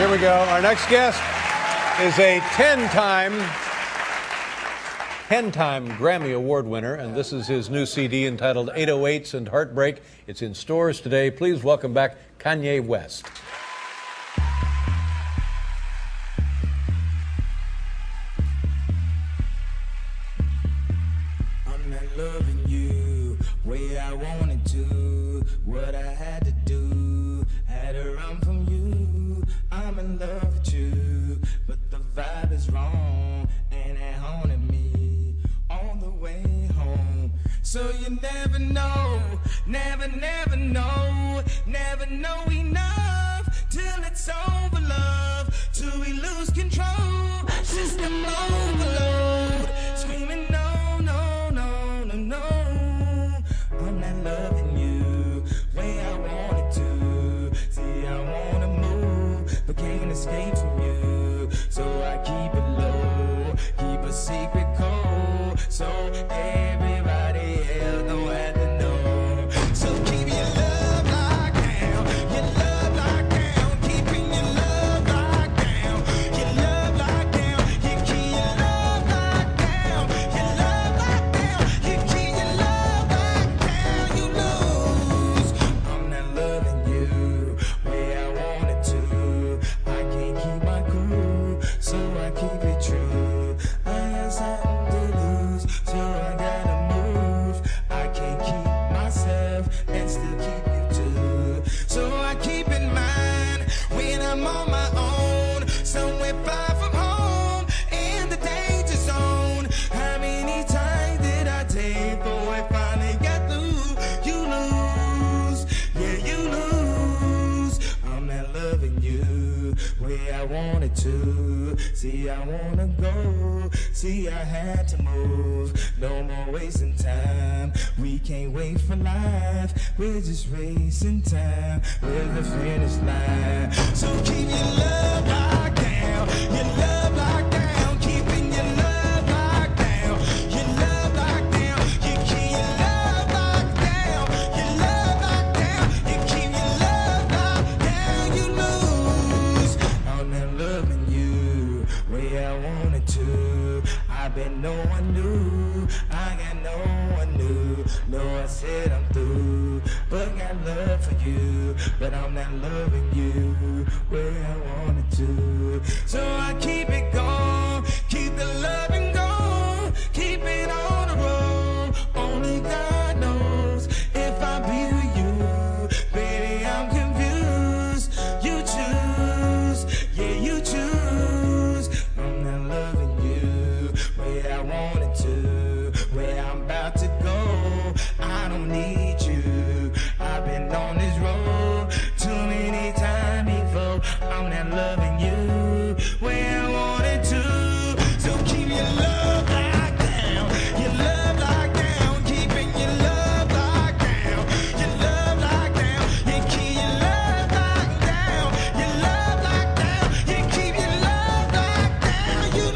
Here we go. Our next guest is a 10-time Grammy Award winner, and this is his new CD entitled 808s and Heartbreak. It's in stores today. Please welcome back Kanye West. I'm not loving you way I wanted to, what I had to do, had to run from you. I'm in love with you, but the vibe is wrong, and it haunted me on the way home. So you never know, never know, never know enough till it's over, love, till we lose control. System overload, screaming no, no, no, no, no. I'm not loving you way I wanted to. See, I wanna move, but can't escape from you. So I keep it low, keep a secret code, so everybody else don't have to know. So keep your love locked down, your love locked down, keeping your love locked down, your love locked down, you keep your love locked down, your love locked down, you keep your love locked down, you lose. I'm not loving you way I wanted to. I can't keep my cool, so I keep it true. I got something to lose, so I gotta move. I can't keep myself and still keep you too. So I keep in mind when I'm on my own, somewhere far from home, in the danger zone. How many times did I take before I finally got through? You lose, yeah, you lose. I'm not loving you way I wanted to. See, I wanna go. See, I had to move. No more wasting time. We can't wait for life. We're just racing time. We're the finish line. So keep your love locked down. Your love locked down. Keeping your love locked down. Your love locked down. You keep your love locked down. Your love locked down. You keep your love locked down. You lose. I'm not loving you way I wanted to. I bet no one knew. I got no one knew. No, I said I'm through, but got love for you. But I'm not loving you where I wanted to. So I keep it going, keep the loving going, keep it on the road. Only God knows if I be with you. Baby, I'm confused. You choose, yeah, you choose. I'm not loving you where I wanted to, where I'm about to go. I don't need you. I've been on this road too many times before. I'm not loving you where I wanted to. So keep your love locked down, your love locked down, keeping your love locked down, your love locked down, you keep your love locked down, your love locked down, you keep your love locked down, you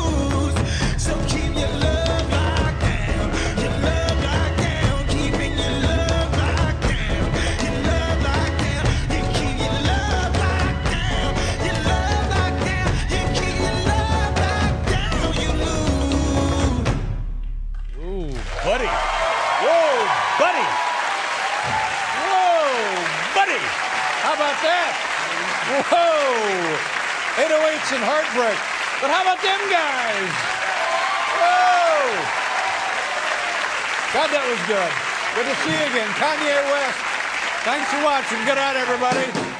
lose. So keep your love locked down, your love locked down, keeping your love locked down, your love locked down, you keep your love locked down, your love locked down, you keep your love locked down, you lose. Ooh, buddy. Whoa, buddy. Whoa, buddy. How about that? Whoa. 808s and Heartbreak. But how about them guys? Whoa. God, that was good. Good to see you again. Kanye West. Thanks for watching. Good night, everybody.